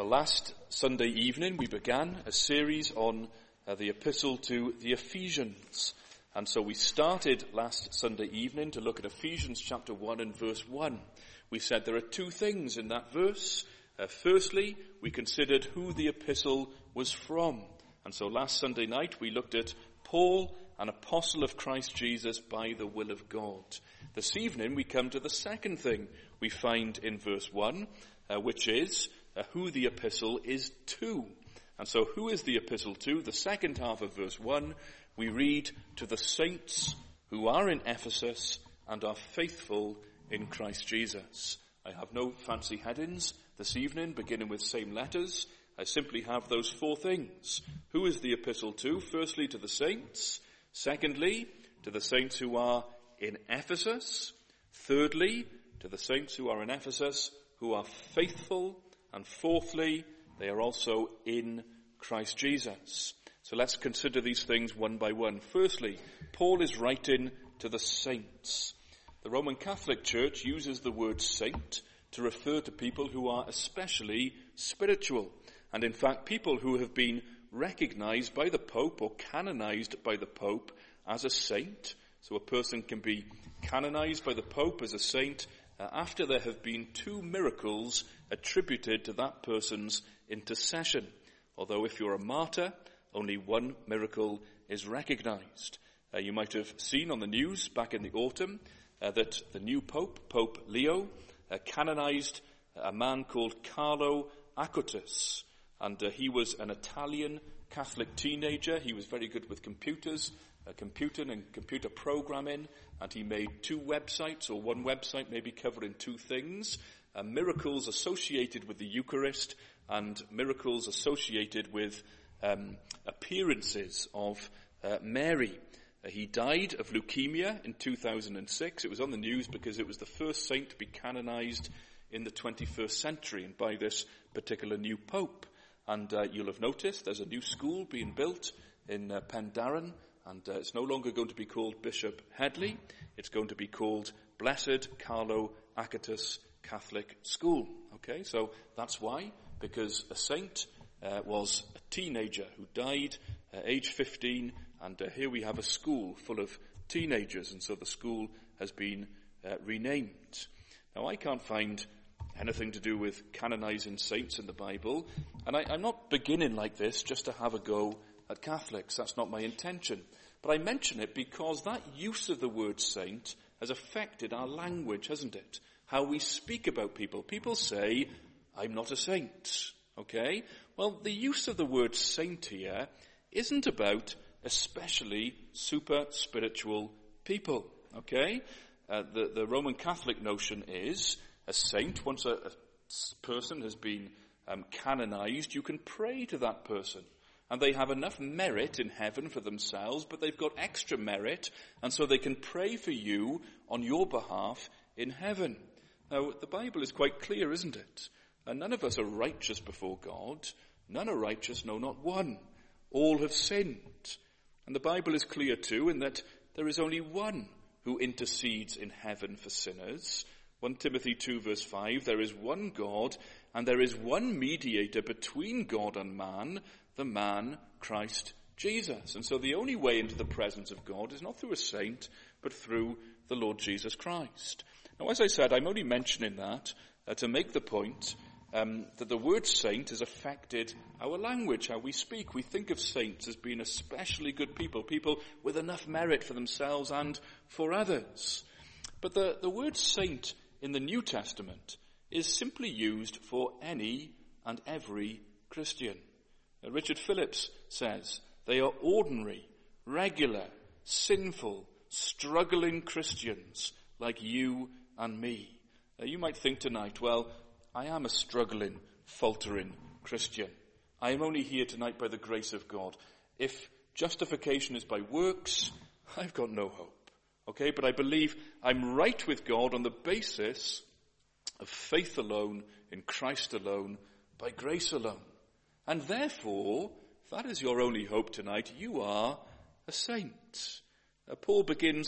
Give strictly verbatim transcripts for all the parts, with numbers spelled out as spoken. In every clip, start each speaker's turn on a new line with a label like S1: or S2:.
S1: last Sunday evening we began a series on uh, the epistle to the Ephesians. And so we started last Sunday evening to look at Ephesians chapter one and verse one. We said there are two things in that verse. Uh, firstly, we considered who the epistle was from. And so last Sunday night we looked at Paul, an apostle of Christ Jesus by the will of God. This evening we come to the second thing we find in verse one, uh, which is uh, who the epistle is to. And so who is the epistle to? The second half of verse one, we read, to the saints who are in Ephesus and are faithful in Christ Jesus. I have no fancy headings this evening, beginning with same letters. I simply have those four things. Who is the epistle to? Firstly, to the saints. Secondly, to the saints who are in Ephesus. Thirdly, to the saints who are in Ephesus, who are faithful. And fourthly, they are also in Christ Jesus. So let's consider these things one by one. Firstly, Paul is writing to the saints. The Roman Catholic Church uses the word saint to refer to people who are especially spiritual. And in fact, people who have been recognized by the Pope or canonized by the Pope as a saint. So a person can be canonized by the Pope as a saint uh, after there have been two miracles attributed to that person's intercession. Although if you're a martyr, only one miracle is recognized. Uh, you might have seen on the news back in the autumn uh, that the new Pope, Pope Leo, uh, canonized a man called Carlo Acutis. And uh, he was an Italian Catholic teenager. He was very good with computers, uh, computing and computer programming. And he made two websites, or one website maybe covering two things. Uh, miracles associated with the Eucharist and miracles associated with um, appearances of uh, Mary. Uh, he died of leukemia in two thousand six. It was on the news because it was the first saint to be canonized in the twenty-first century and by this particular new Pope. And uh, you'll have noticed there's a new school being built in uh, Pendarren, and uh, it's no longer going to be called Bishop Headley. It's going to be called Blessed Carlo Acutis Catholic School. Okay, so that's why, because a saint uh, was a teenager who died at age fifteen, and uh, here we have a school full of teenagers, and so the school has been uh, renamed. Now, I can't find anything to do with canonizing saints in the Bible. And I, I'm not beginning like this just to have a go at Catholics. That's not my intention. But I mention it because that use of the word saint has affected our language, hasn't it? How we speak about people. People say, I'm not a saint. Okay? Well, the use of the word saint here isn't about especially super spiritual people. Okay? Uh, the, the Roman Catholic notion is a saint, once a, a person has been um, canonized, you can pray to that person. And they have enough merit in heaven for themselves, but they've got extra merit, and so they can pray for you on your behalf in heaven. Now, the Bible is quite clear, isn't it? And none of us are righteous before God. None are righteous, no, not one. All have sinned. And the Bible is clear too in that there is only one who intercedes in heaven for sinners. First Timothy two verse five, there is one God and there is one mediator between God and man, the man Christ Jesus. And so the only way into the presence of God is not through a saint, but through the Lord Jesus Christ. Now, as I said, I'm only mentioning that uh, to make the point um, that the word saint has affected our language, how we speak. We think of saints as being especially good people, people with enough merit for themselves and for others. But the, the word saint in the New Testament is simply used for any and every Christian. Now, Richard Phillips says they are ordinary, regular, sinful, struggling Christians like you and me. Now, you might think tonight, well, I am a struggling, faltering Christian. I am only here tonight by the grace of God. If justification is by works, I've got no hope. Okay, but I believe I'm right with God on the basis of faith alone, in Christ alone, by grace alone. And therefore, if that is your only hope tonight, you are a saint. Uh, Paul begins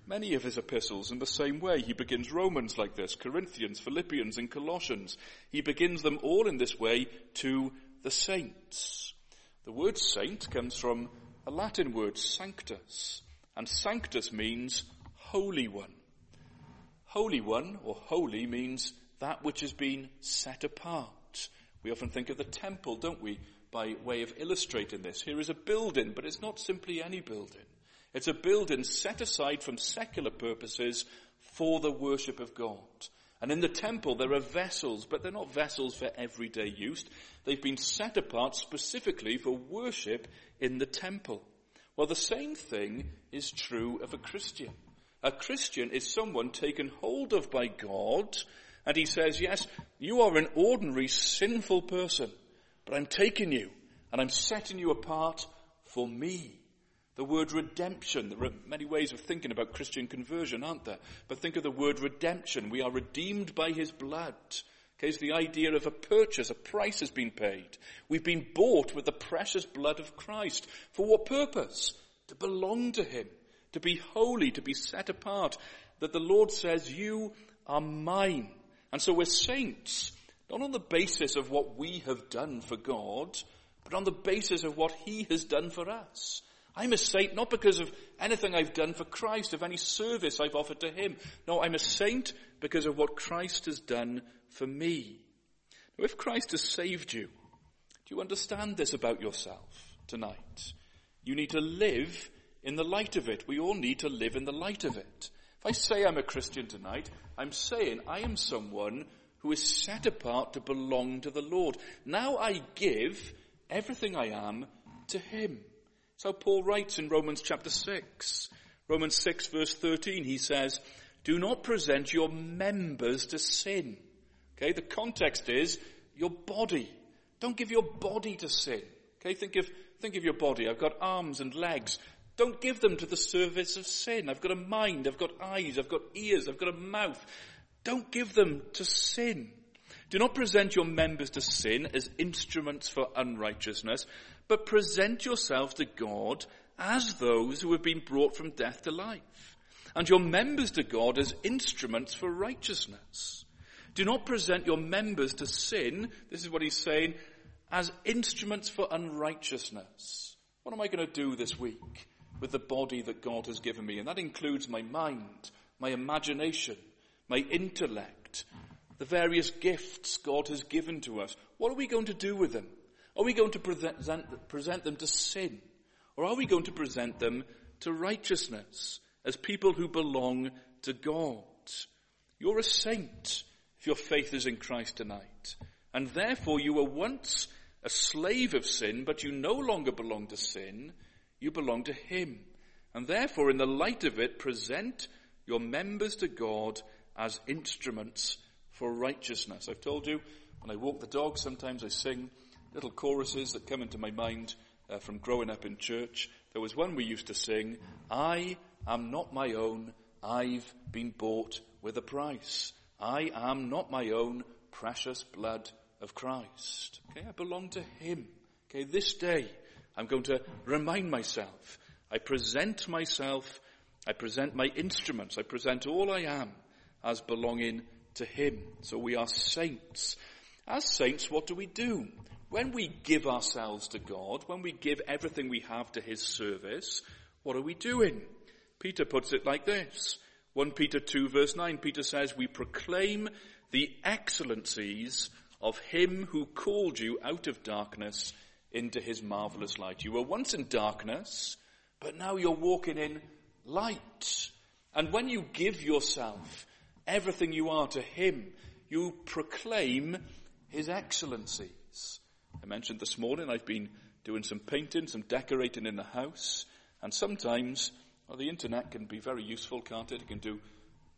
S1: many of his epistles in the same way. He begins Romans like this, Corinthians, Philippians, and Colossians. He begins them all in this way, to the saints. The word saint comes from a Latin word, sanctus, and sanctus means holy one. Holy one, or holy, means that which has been set apart. We often think of the temple, don't we, by way of illustrating this. Here is a building, but it's not simply any building. It's a building set aside from secular purposes for the worship of God. And in the temple there are vessels, but they're not vessels for everyday use. They've been set apart specifically for worship in the temple. Well, the same thing is true of a Christian. A Christian is someone taken hold of by God, and he says, yes, you are an ordinary sinful person, but I'm taking you and I'm setting you apart for me. The word redemption, there are many ways of thinking about Christian conversion, aren't there? But think of the word redemption. We are redeemed by his blood. Okay, it's the idea of a purchase, a price has been paid. We've been bought with the precious blood of Christ. For what purpose? To belong to him, to be holy, to be set apart. That the Lord says, you are mine. And so we're saints, not on the basis of what we have done for God, but on the basis of what he has done for us. I'm a saint not because of anything I've done for Christ, of any service I've offered to him. No, I'm a saint because of what Christ has done for me. Now, if Christ has saved you, do you understand this about yourself tonight? You need to live in the light of it. We all need to live in the light of it. If I say I'm a Christian tonight, I'm saying I am someone who is set apart to belong to the Lord. Now I give everything I am to him. That's how Paul writes in Romans chapter six. Romans six verse thirteen, he says, do not present your members to sin. Okay, the context is your body. Don't give your body to sin. Okay, think of, think of your body. I've got arms and legs. Don't give them to the service of sin. I've got a mind, I've got eyes, I've got ears, I've got a mouth. Don't give them to sin. Do not present your members to sin as instruments for unrighteousness, but present yourselves to God as those who have been brought from death to life, and your members to God as instruments for righteousness. Do not present your members to sin, this is what he's saying, as instruments for unrighteousness. What am I going to do this week with the body that God has given me? And that includes my mind, my imagination, my intellect, the various gifts God has given to us. What are we going to do with them? Are we going to present, present them to sin? Or are we going to present them to righteousness as people who belong to God? You're a saint if your faith is in Christ tonight. And therefore you were once a slave of sin, but you no longer belong to sin. You belong to him. And therefore in the light of it, present your members to God as instruments for righteousness. I've told you, when I walk the dog, sometimes I sing little choruses that come into my mind uh, from growing up in church. There was one we used to sing, I am not my own, I've been bought with a price. I am not my own, precious blood of Christ. Okay, I belong to him. Okay, this day I'm going to remind myself, I present myself, I present my instruments, I present all I am as belonging to him. So we are saints. As saints, what do we do? When we give ourselves to God, when we give everything we have to his service, what are we doing? Peter puts it like this. First Peter two verse nine, Peter says, we proclaim the excellencies of him who called you out of darkness into his marvelous light. You were once in darkness, but now you're walking in light. And when you give yourself, everything you are to him, you proclaim his excellencies. I mentioned this morning I've been doing some painting, some decorating in the house, and sometimes, well, the internet can be very useful, can't it? It can do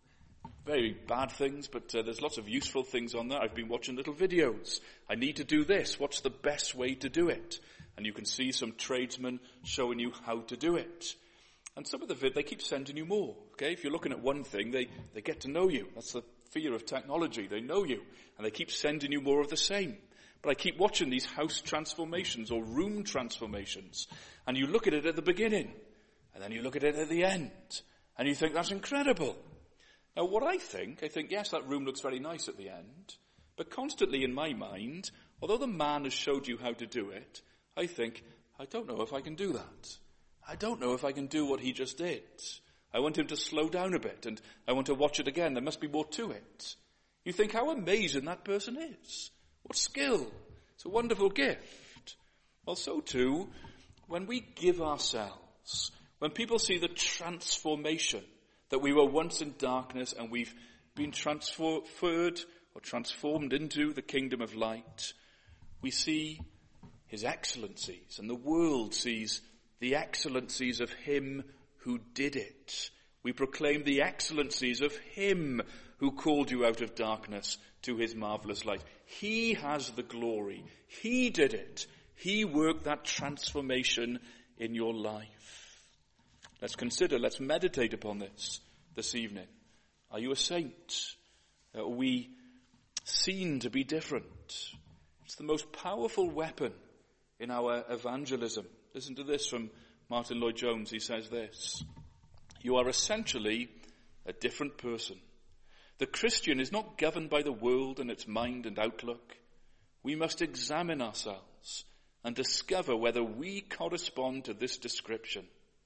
S1: very bad things, but uh, there's lots of useful things on there. I've been watching little videos. I need to do this. What's the best way to do it? And you can see some tradesmen showing you how to do it. And some of the vid, they keep sending you more. Okay, if you're looking at one thing, they, they get to know you. That's the fear of technology. They know you, and they keep sending you more of the same. But I keep watching these house transformations or room transformations, and you look at it at the beginning, and then you look at it at the end, And you think, that's incredible. Now what I think, I think, yes, that room looks very nice at the end, but constantly in my mind, although the man has showed you how to do it, I think, I don't know if I can do that. I don't know if I can do what he just did. I want him to slow down a bit, and I want to watch it again. There must be more to it. You think how amazing that person is. What skill. It's a wonderful gift. Well, so too, when we give ourselves, when people see the transformation, that we were once in darkness and we've been transferred or transformed into the kingdom of light, we see his excellencies, and the world sees the excellencies of him who did it. We proclaim the excellencies of him who called you out of darkness to his marvelous light. He has the glory. He did it. He worked that transformation in your life. Let's consider, let's meditate upon this this evening. Are you a saint? Are we seen to be different? It's the most powerful weapon in our evangelism. Listen to this from Martin Lloyd-Jones. He says this: you are essentially a different person. The Christian is not governed by the world and its mind and outlook. We must examine ourselves and discover whether we correspond to this description.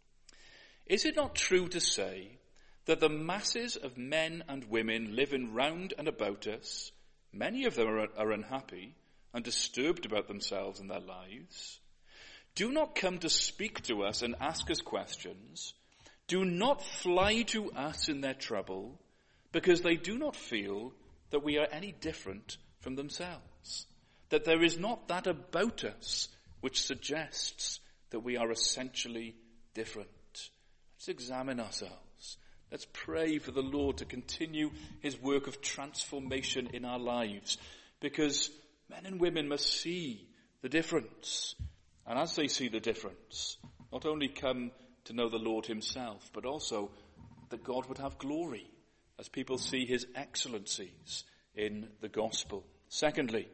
S1: Is it not true to say that the masses of men and women living round and about us, many of them are, are unhappy and disturbed about themselves and their lives, do not come to speak to us and ask us questions, do not fly to us in their trouble, because they do not feel that we are any different from themselves, that there is not that about us which suggests that we are essentially different. Let's examine ourselves. Let's pray for the Lord to continue his work of transformation in our lives, because men and women must see the difference. And as they see the difference, not only come to know the Lord himself, but also that God would have glory as people see his excellencies in the gospel. Secondly,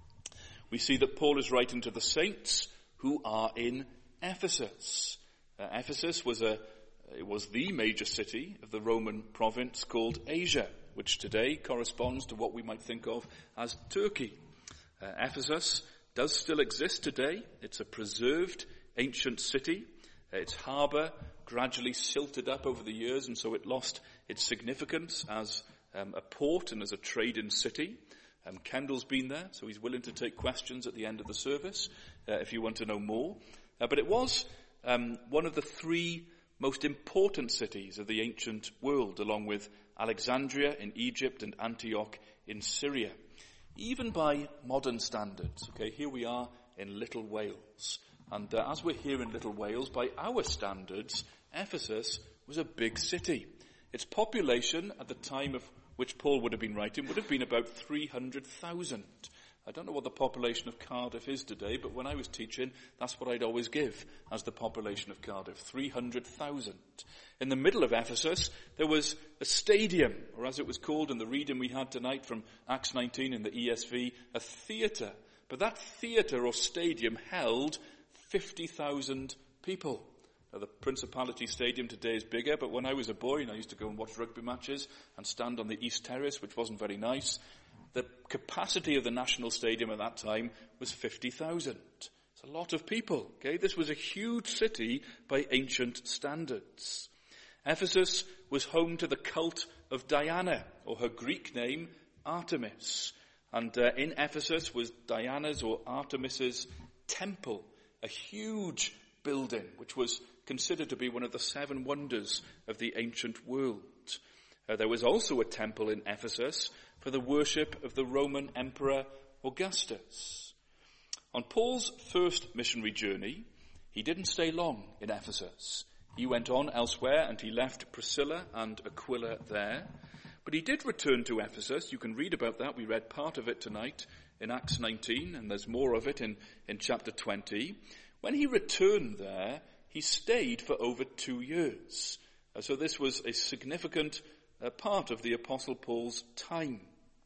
S1: we see that Paul is writing to the saints who are in Ephesus. Uh, Ephesus was a it was the major city of the Roman province called Asia, which today corresponds to what we might think of as Turkey. Uh, Ephesus does still exist today. It's a preserved ancient city. Uh, its harbour gradually silted up over the years, and so it lost its significance as um, a port and as a trading city. Um, Kendall's been there, so he's willing to take questions at the end of the service uh, if you want to know more. Uh, but it was um, one of the three most important cities of the ancient world, along with Alexandria in Egypt and Antioch in Syria. Even by modern standards, okay, here we are in Little Wales. And uh, as we're here in Little Wales, by our standards, Ephesus was a big city. Its population at the time of which Paul would have been writing would have been about three hundred thousand. I don't know what the population of Cardiff is today, but when I was teaching, that's what I'd always give as the population of Cardiff, three hundred thousand. In the middle of Ephesus, there was a stadium, or as it was called in the reading we had tonight from Acts nineteen in the E S V, a theatre. But that theatre or stadium held fifty thousand people. Now, the Principality Stadium today is bigger, but when I was a boy and I used to go and watch rugby matches and stand on the East Terrace, which wasn't very nice, the capacity of the National Stadium at that time was fifty thousand. It's a lot of people, okay? This was a huge city by ancient standards. Ephesus was home to the cult of Diana, or her Greek name, Artemis. And uh, in Ephesus was Diana's or Artemis's temple, a huge building, which was considered to be one of the seven wonders of the ancient world. Uh, there was also a temple in Ephesus for the worship of the Roman Emperor Augustus. On Paul's first missionary journey, he didn't stay long in Ephesus. He went on elsewhere and he left Priscilla and Aquila there. But he did return to Ephesus. You can read about that. We read part of it tonight in Acts nineteen, and there's more of it in, in chapter twenty. When he returned there, he stayed for over two years. Uh, so this was a significant uh, part of the Apostle Paul's time.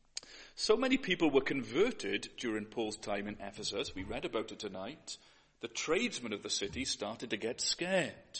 S1: So many people were converted during Paul's time in Ephesus. We read about it tonight. The tradesmen of the city started to get scared.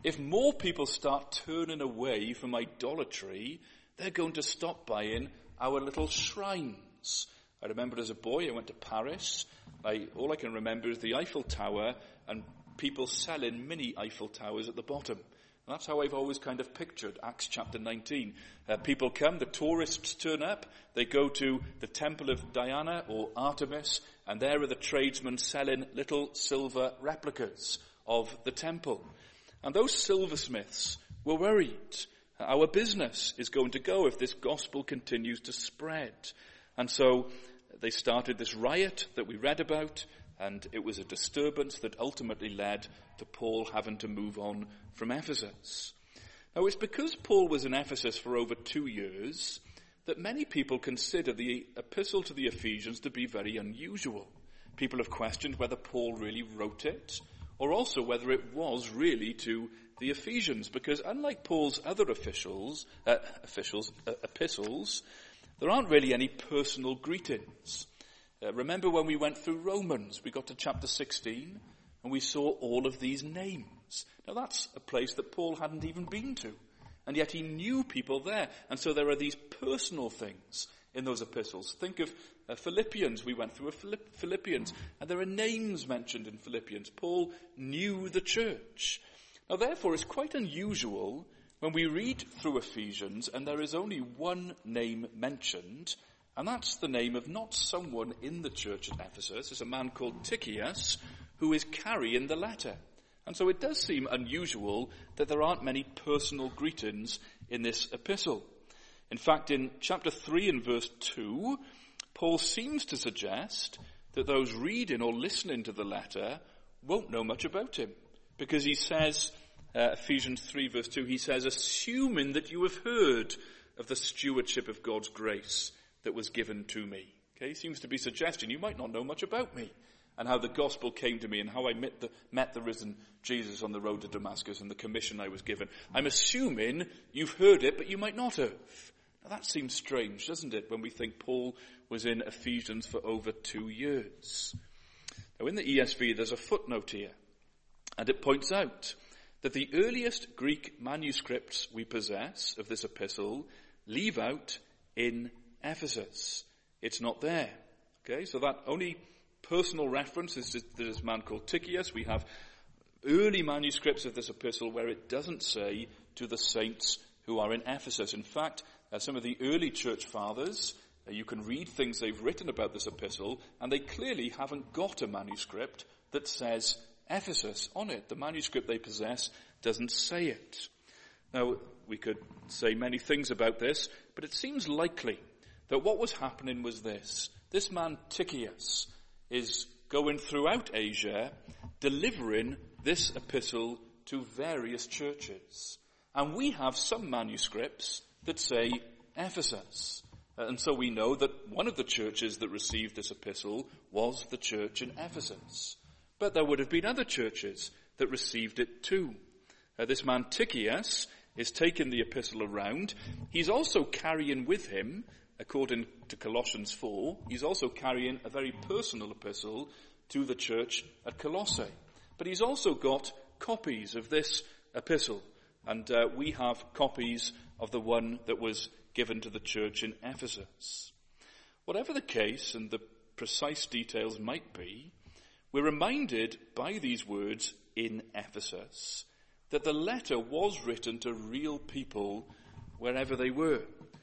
S1: if more people start turning away from idolatry, they're going to stop buying our little shrines. I remember as a boy, I went to Paris. I, all I can remember is the Eiffel Tower and people selling mini Eiffel Towers at the bottom. And that's how I've always kind of pictured Acts chapter nineteen. Uh, people come, the tourists turn up, they go to the temple of Diana or Artemis, and there are the tradesmen selling little silver replicas of the temple. And those silversmiths were worried. Our business is going to go if this gospel continues to spread. And so they started this riot that we read about, and it was a disturbance that ultimately led to Paul having to move on from Ephesus. Now, it's because Paul was in Ephesus for over two years that many people consider the epistle to the Ephesians to be very unusual. People have questioned whether Paul really wrote it, or also whether it was really to the Ephesians, because unlike Paul's other officials, uh, officials, uh, epistles, there aren't really any personal greetings. Uh, remember when we went through Romans, we got to chapter sixteen, and we saw all of these names. Now that's a place that Paul hadn't even been to, and yet he knew people there, and so there are these personal things in those epistles. Think of uh, Philippians. We went through a Philipp- Philippians, and there are names mentioned in Philippians. Paul knew the church. Now, therefore, it's quite unusual when we read through Ephesians and there is only one name mentioned, and that's the name of not someone in the church at Ephesus. It's a man called Tychicus who is carrying the letter. And so it does seem unusual that there aren't many personal greetings in this epistle. In fact, in chapter three and verse two, Paul seems to suggest that those reading or listening to the letter won't know much about him. Because he says, uh, Ephesians three verse two, he says, assuming that you have heard of the stewardship of God's grace that was given to me. Okay, he seems to be suggesting you might not know much about me and how the gospel came to me and how I met the, met the risen Jesus on the road to Damascus and the commission I was given. I'm assuming you've heard it, but you might not have. Now that seems strange, doesn't it, when we think Paul was in Ephesians for over two years. Now in the E S V there's a footnote here. And it points out that the earliest Greek manuscripts we possess of this epistle leave out in Ephesus. It's not there. Okay, so that only personal reference is to this man called Tychicus. We have early manuscripts of this epistle where it doesn't say to the saints who are in Ephesus. In fact, uh, some of the early church fathers, uh, you can read things they've written about this epistle, and they clearly haven't got a manuscript that says Ephesus on it. The manuscript they possess doesn't say it. Now, we could say many things about this, but it seems likely that what was happening was this. This man Tychicus is going throughout Asia, delivering this epistle to various churches. And we have some manuscripts that say Ephesus. And so we know that one of the churches that received this epistle was the church in Ephesus. But there would have been other churches that received it too. Uh, this man Tychicus is taking the epistle around. He's also carrying with him, according to Colossians four, he's also carrying a very personal epistle to the church at Colossae. But he's also got copies of this epistle. And uh, we have copies of the one that was given to the church in Ephesus. Whatever the case and the precise details might be, we're reminded by these words in Ephesus that the letter was written to real people wherever they were.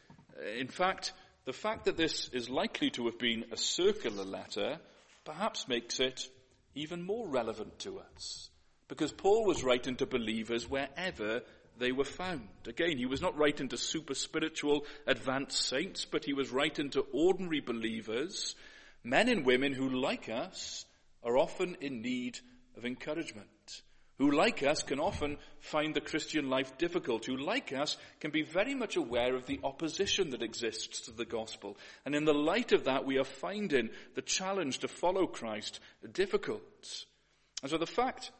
S1: In fact, the fact that this is likely to have been a circular letter perhaps makes it even more relevant to us. Because Paul was writing to believers wherever they were found. Again, he was not writing to super spiritual advanced saints, but he was writing to ordinary believers, men and women who, like us, are often in need of encouragement, who, like us, can often find the Christian life difficult, who, like us, can be very much aware of the opposition that exists to the gospel. And in the light of that, we are finding the challenge to follow Christ difficult. And so the fact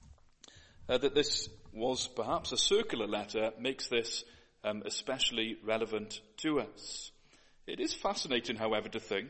S1: uh, that this was perhaps a circular letter makes this um, especially relevant to us. It is fascinating, however, to think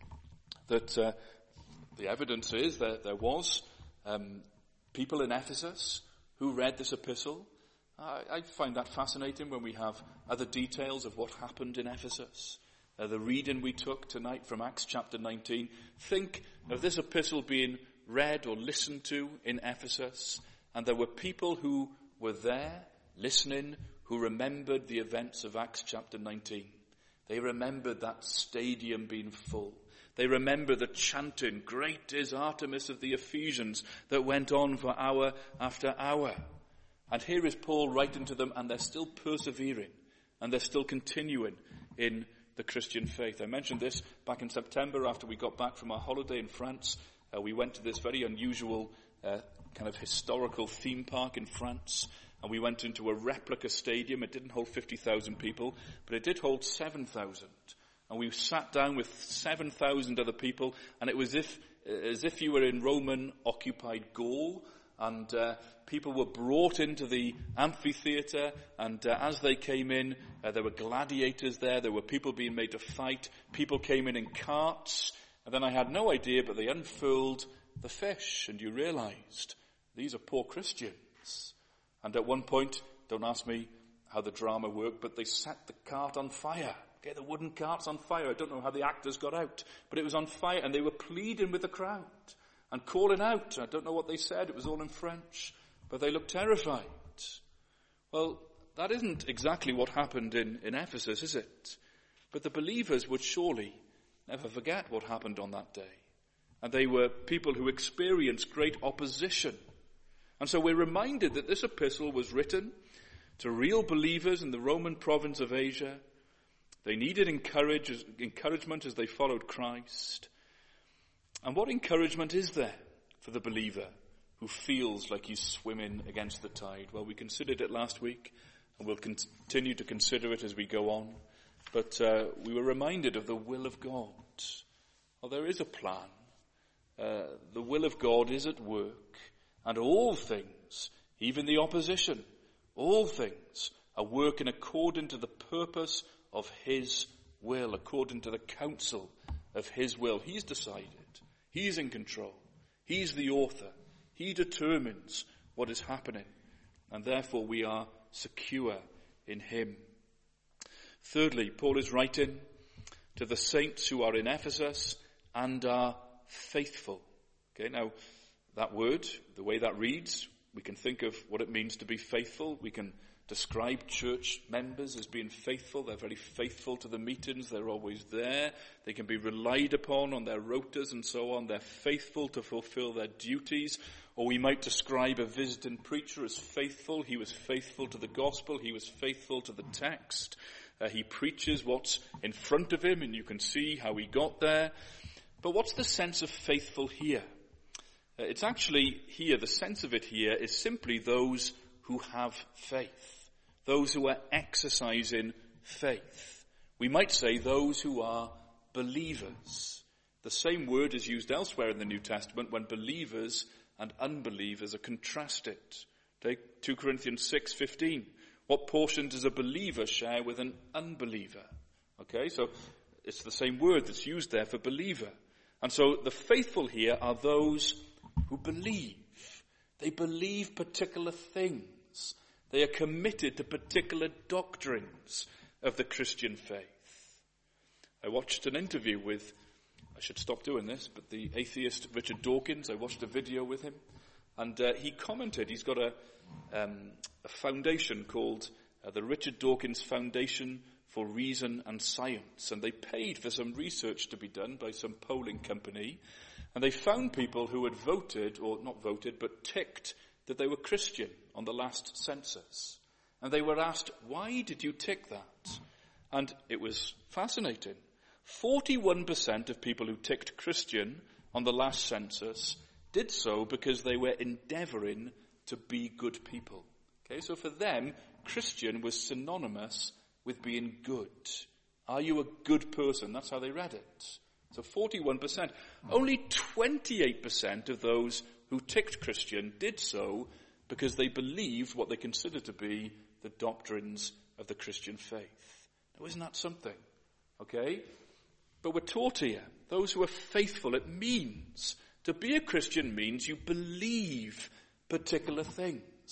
S1: that uh, the evidence is that there was um, people in Ephesus who read this epistle. I, I find that fascinating when we have other details of what happened in Ephesus. Uh, the reading we took tonight from Acts chapter nineteen. Think of this epistle being read or listened to in Ephesus, and there were people who were there listening who remembered the events of Acts chapter nineteen. They remembered that stadium being full. They remember the chanting, "Great is Artemis of the Ephesians," that went on for hour after hour. And here is Paul writing to them, and they're still persevering, and they're still continuing in the Christian faith. I mentioned this back in September after we got back from our holiday in France. Uh, we went to this very unusual uh, kind of historical theme park in France, and we went into a replica stadium. It didn't hold fifty thousand people, but it did hold seven thousand. And we sat down with seven thousand other people, and it was if, as if you were in Roman-occupied Gaul, and uh, people were brought into the amphitheatre, and uh, as they came in, uh, there were gladiators there, there were people being made to fight, people came in in carts, and then I had no idea, but they unfurled the fish, and you realised, these are poor Christians. And at one point, don't ask me how the drama worked, but they set the cart on fire. Okay, the wooden cart's on fire. I don't know how the actors got out, but it was on fire, and they were pleading with the crowd and calling out. I don't know what they said. It was all in French, but they looked terrified. Well, that isn't exactly what happened in, in Ephesus, is it? But the believers would surely never forget what happened on that day. And they were people who experienced great opposition. And so we're reminded that this epistle was written to real believers in the Roman province of Asia. They needed encourage, encouragement as they followed Christ. And what encouragement is there for the believer who feels like he's swimming against the tide? Well, we considered it last week, and we'll continue to consider it as we go on. But uh, we were reminded of the will of God. Well, there is a plan. Uh, the will of God is at work, and all things, even the opposition, all things are working according to the purpose of his will, according to the counsel of his will. He's decided. He's in control. He's the author. He determines what is happening. And therefore we are secure in him. Thirdly, Paul is writing to the saints who are in Ephesus and are faithful. Okay, now that word, the way that reads, we can think of what it means to be faithful. We can describe church members as being faithful. They're very faithful to the meetings. They're always there. They can be relied upon on their rotas and so on. They're faithful to fulfill their duties. Or we might describe a visiting preacher as faithful. He was faithful to the gospel. He was faithful to the text. Uh, he preaches what's in front of him, and you can see how he got there. But what's the sense of faithful here? Uh, it's actually here, the sense of it here is simply those who have faith, those who are exercising faith. We might say those who are believers. The same word is used elsewhere in the New Testament when believers and unbelievers are contrasted. Take two Corinthians six fifteen. What portion does a believer share with an unbeliever? Okay, so it's the same word that's used there for believer. And so the faithful here are those who believe. They believe particular things. They are committed to particular doctrines of the Christian faith. I watched an interview with, I should stop doing this, but the atheist Richard Dawkins. I watched a video with him, and uh, he commented, he's got a, um, a foundation called uh, the Richard Dawkins Foundation for Reason and Science, and they paid for some research to be done by some polling company. And they found people who had voted, or not voted, but ticked that they were Christian on the last census. And they were asked, why did you tick that? And it was fascinating. forty-one percent of people who ticked Christian on the last census did so because they were endeavouring to be good people. Okay, so for them, Christian was synonymous with being good. Are you a good person? That's how they read it. So forty-one percent. Only twenty-eight percent of those who ticked Christian did so because they believed what they considered to be the doctrines of the Christian faith. Now, isn't that something? Okay? But we're taught here, those who are faithful, it means, to be a Christian means you believe particular things.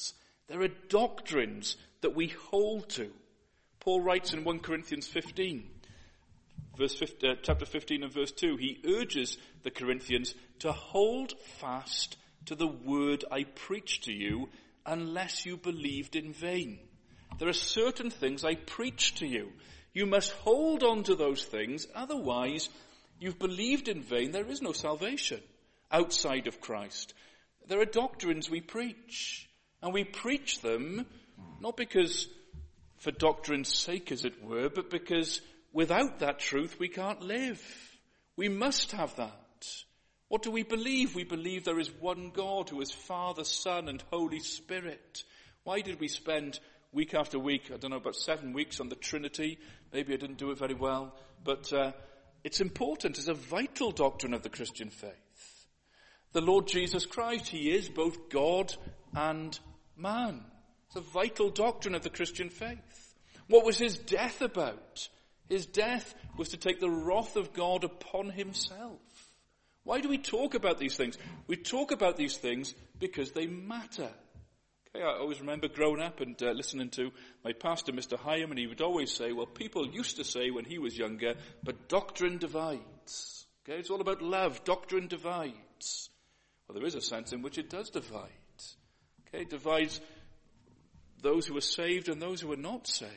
S1: There are doctrines that we hold to. Paul writes in First Corinthians fifteen, verse fifteen, uh, chapter fifteen and verse two, he urges the Corinthians to hold fast to the word I preached to you unless you believed in vain. There are certain things I preached to you. You must hold on to those things, otherwise you've believed in vain. There is no salvation outside of Christ. There are doctrines we preach, and we preach them not because for doctrine's sake, as it were, but because without that truth we can't live. We must have that. What do we believe? We believe there is one God who is Father, Son, and Holy Spirit. Why did we spend week after week, I don't know, about seven weeks on the Trinity? Maybe I didn't do it very well, but uh, it's important. It's a vital doctrine of the Christian faith. The Lord Jesus Christ, he is both God and man. It's a vital doctrine of the Christian faith. What was his death about? His death was to take the wrath of God upon himself. Why do we talk about these things? We talk about these things because they matter. Okay, I always remember growing up and uh, listening to my pastor, Mister Hyam, and he would always say, well, people used to say when he was younger, but doctrine divides. Okay, it's all about love. Doctrine divides. Well, there is a sense in which it does divide. Okay, it divides those who are saved and those who are not saved.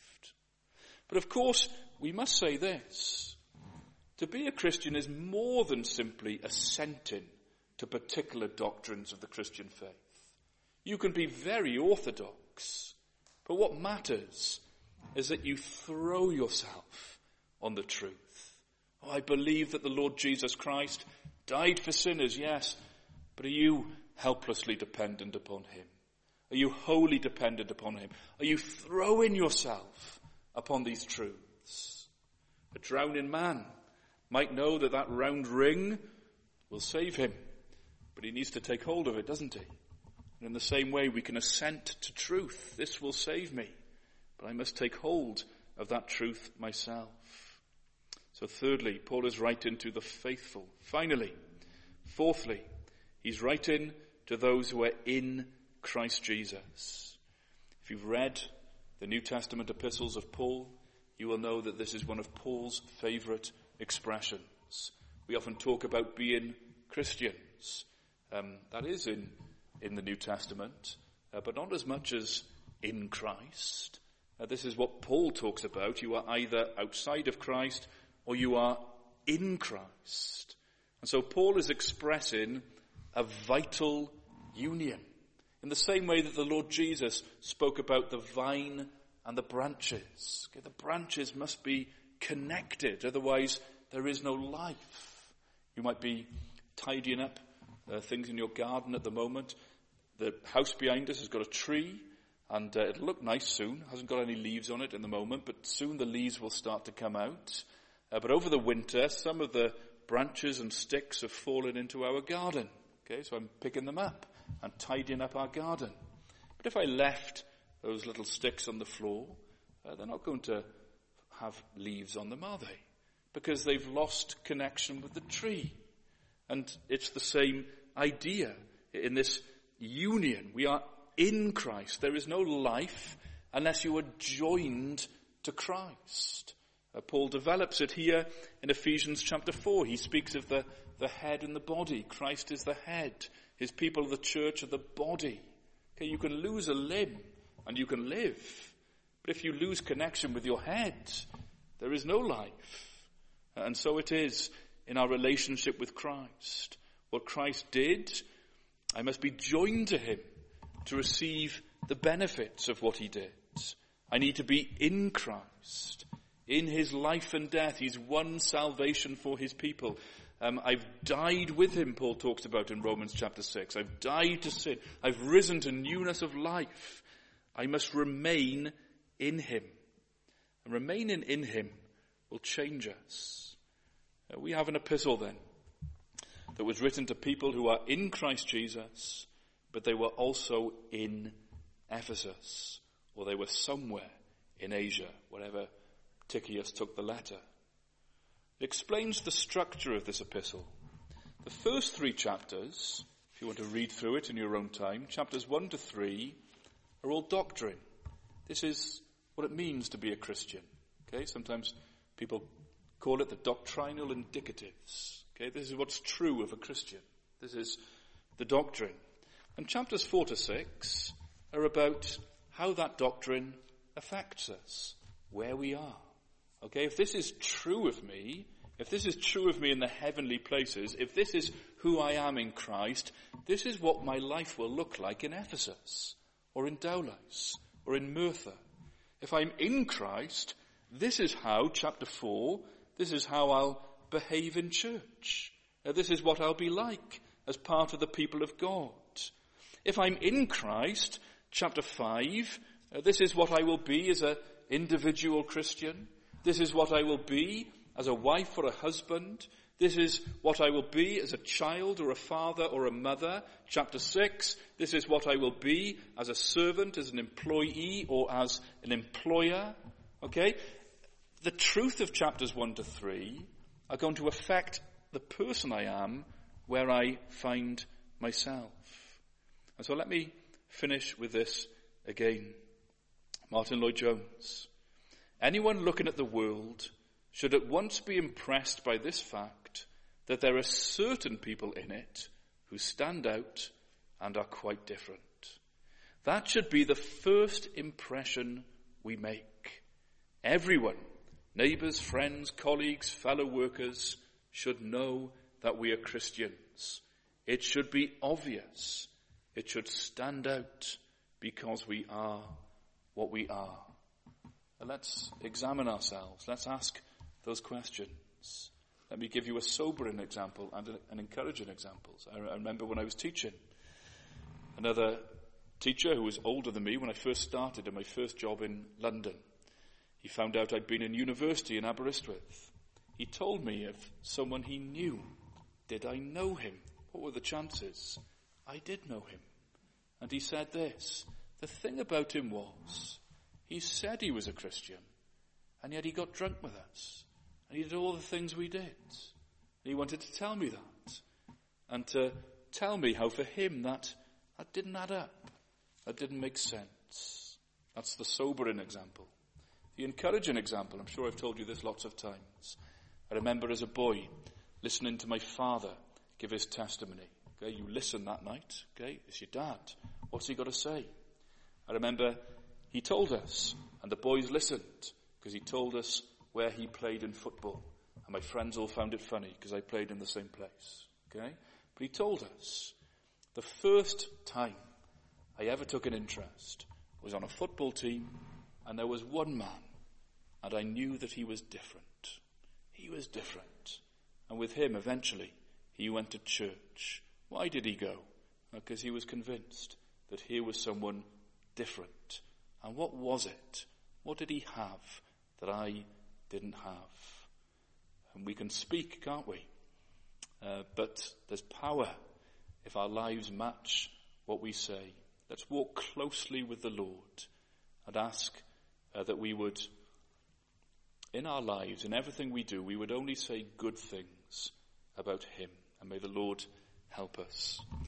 S1: But of course, we must say this. To be a Christian is more than simply assenting to particular doctrines of the Christian faith. You can be very orthodox, but what matters is that you throw yourself on the truth. Oh, I believe that the Lord Jesus Christ died for sinners, yes, but are you helplessly dependent upon him? Are you wholly dependent upon him? Are you throwing yourself upon these truths? A drowning man might know that that round ring will save him, but he needs to take hold of it, doesn't he? And in the same way, we can assent to truth. This will save me, but I must take hold of that truth myself. So thirdly, Paul is writing to the faithful. Finally, fourthly, he's writing to those who are in Christ Jesus. If you've read the New Testament epistles of Paul, you will know that this is one of Paul's favorite expressions. We often talk about being Christians. Um, that is in, in the New Testament, uh, but not as much as in Christ. Uh, this is what Paul talks about. You are either outside of Christ or you are in Christ. And so Paul is expressing a vital union. In the same way that the Lord Jesus spoke about the vine and the branches. Okay, the branches must be connected, otherwise there is no life. You might be tidying up uh, things in your garden at the moment. The house behind us has got a tree, and uh, it'll look nice soon. It hasn't got any leaves on it in the moment, but soon the leaves will start to come out. Uh, but over the winter, some of the branches and sticks have fallen into our garden. Okay, so I'm picking them up and tidying up our garden. But if I left those little sticks on the floor, uh, they're not going to have leaves on them, are they? Because they've lost connection with the tree. And it's the same idea in this union. We are in Christ. There is no life unless you are joined to Christ. Uh, Paul develops it here in Ephesians chapter four. He speaks of the, the head and the body. Christ is the head. His people of the church are the body. Okay, you can lose a limb and you can live. But if you lose connection with your head, there is no life. And so it is in our relationship with Christ. What Christ did, I must be joined to him to receive the benefits of what he did. I need to be in Christ. In his life and death, he's won salvation for his people. Um, I've died with him, Paul talks about in Romans chapter six. I've died to sin. I've risen to newness of life. I must remain in him. And remaining in him will change us. Uh, we have an epistle then that was written to people who are in Christ Jesus, but they were also in Ephesus, or they were somewhere in Asia, wherever Tychius took the letter. It explains the structure of this epistle. The first three chapters, if you want to read through it in your own time, chapters one to three, are all doctrine. This is what it means to be a Christian. Okay, sometimes people call it the doctrinal indicatives. Okay, this is what's true of a Christian. This is the doctrine. And chapters four to six are about how that doctrine affects us, where we are. Okay, if this is true of me, if this is true of me in the heavenly places, if this is who I am in Christ, this is what my life will look like in Ephesus, or in Daulos, or in Myrtha. If I'm in Christ, this is how, chapter four, this is how I'll behave in church. Now, this is what I'll be like as part of the people of God. If I'm in Christ, chapter five, uh, this is what I will be as an individual Christian. This is what I will be as a wife or a husband. This is what I will be as a child or a father or a mother. Chapter six, this is what I will be as a servant, as an employee, or as an employer. Okay? The truth of chapters one to three are going to affect the person I am where I find myself. And so let me finish with this again. Martin Lloyd-Jones. Anyone looking at the world should at once be impressed by this fact that there are certain people in it who stand out and are quite different. That should be the first impression we make. Everyone, neighbours, friends, colleagues, fellow workers, should know that we are Christians. It should be obvious. It should stand out because we are what we are. And let's examine ourselves. Let's ask those questions. Let me give you a sobering example and an encouraging example. I remember when I was teaching, another teacher who was older than me when I first started in my first job in London. He found out I'd been in university in Aberystwyth. He told me of someone he knew. Did I know him? What were the chances? I did know him. And he said this, the thing about him was, he said he was a Christian, and yet he got drunk with us. And he did all the things we did. And he wanted to tell me that. And to tell me how for him that, that didn't add up. That didn't make sense. That's the sobering example. The encouraging example, I'm sure I've told you this lots of times. I remember as a boy listening to my father give his testimony. Okay, you listen that night. Okay, it's your dad. What's he got to say? I remember he told us, and the boys listened, because he told us where he played in football. And my friends all found it funny, because I played in the same place. Okay? But he told us, the first time I ever took an interest was on a football team, and there was one man, and I knew that he was different. He was different. And with him, eventually, he went to church. Why did he go? Because he was convinced that here was someone different. And what was it? What did he have that I didn't have? And we can speak, can't we? Uh, but there's power if our lives match what we say. Let's walk closely with the Lord and ask uh, that we would, in our lives, in everything we do, we would only say good things about him. And may the Lord help us.